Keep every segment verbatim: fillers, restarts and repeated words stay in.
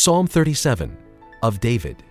Psalm thirty-seven, of David.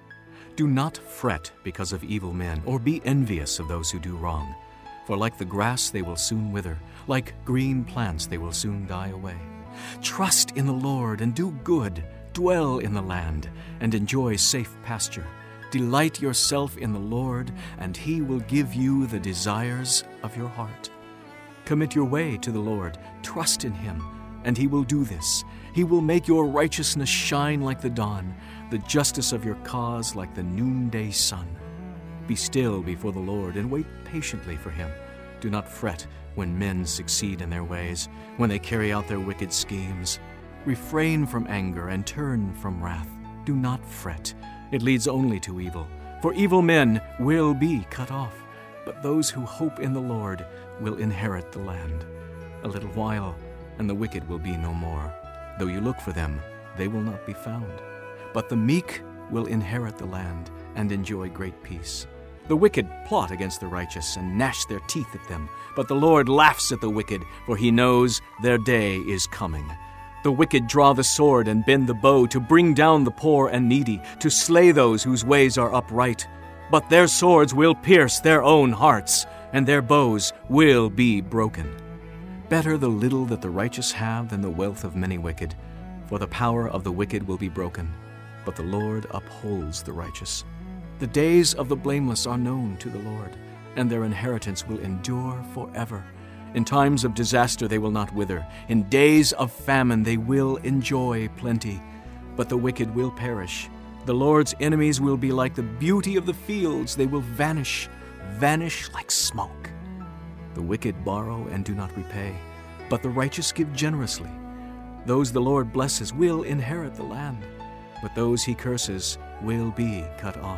Do not fret because of evil men, or be envious of those who do wrong. For like the grass they will soon wither, like green plants they will soon die away. Trust in the Lord and do good, dwell in the land, and enjoy safe pasture. Delight yourself in the Lord, and He will give you the desires of your heart. Commit your way to the Lord, trust in Him, and He will do this. He will make your righteousness shine like the dawn, the justice of your cause like the noonday sun. Be still before the Lord and wait patiently for Him. Do not fret when men succeed in their ways, when they carry out their wicked schemes. Refrain from anger and turn from wrath. Do not fret. It leads only to evil. For evil men will be cut off, but those who hope in the Lord will inherit the land. A little while, and the wicked will be no more. Though you look for them, they will not be found. But the meek will inherit the land and enjoy great peace. The wicked plot against the righteous and gnash their teeth at them, but the Lord laughs at the wicked, for He knows their day is coming. The wicked draw the sword and bend the bow to bring down the poor and needy, to slay those whose ways are upright. But their swords will pierce their own hearts, and their bows will be broken. Better the little that the righteous have than the wealth of many wicked, for the power of the wicked will be broken, but the Lord upholds the righteous. The days of the blameless are known to the Lord, and their inheritance will endure forever. In times of disaster they will not wither. In days of famine they will enjoy plenty. But the wicked will perish. The Lord's enemies will be like the beauty of the fields. They will vanish, vanish like smoke. The wicked borrow and do not repay, but the righteous give generously. Those the Lord blesses will inherit the land, but those He curses will be cut off.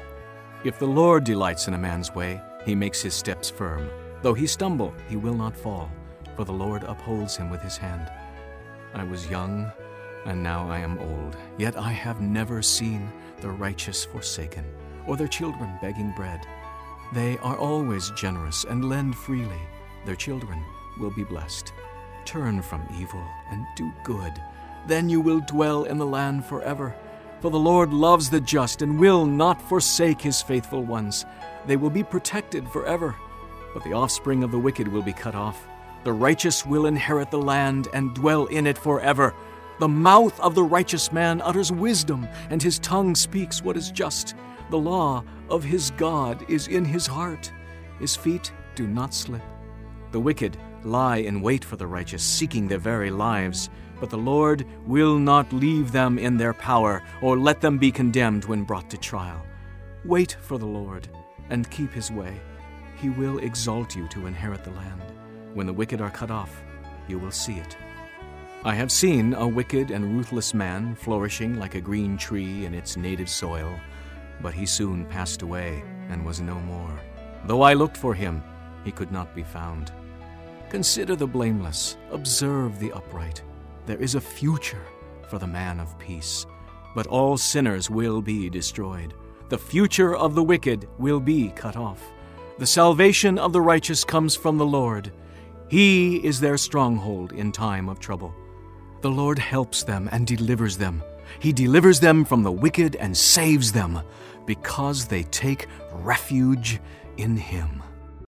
If the Lord delights in a man's way, He makes his steps firm. Though he stumble, he will not fall, for the Lord upholds him with His hand. I was young, and now I am old, yet I have never seen the righteous forsaken, or their children begging bread. They are always generous and lend freely. Their children will be blessed. Turn from evil and do good. Then you will dwell in the land forever. For the Lord loves the just and will not forsake His faithful ones. They will be protected forever. But the offspring of the wicked will be cut off. The righteous will inherit the land and dwell in it forever. The mouth of the righteous man utters wisdom, and his tongue speaks what is just. The law of his God is in his heart. His feet do not slip. The wicked lie in wait for the righteous, seeking their very lives. But the Lord will not leave them in their power, or let them be condemned when brought to trial. Wait for the Lord, and keep His way. He will exalt you to inherit the land. When the wicked are cut off, you will see it. I have seen a wicked and ruthless man flourishing like a green tree in its native soil, but he soon passed away and was no more. Though I looked for him, he could not be found. Consider the blameless, observe the upright. There is a future for the man of peace, but all sinners will be destroyed. The future of the wicked will be cut off. The salvation of the righteous comes from the Lord. He is their stronghold in time of trouble. The Lord helps them and delivers them. He delivers them from the wicked and saves them, because they take refuge in Him.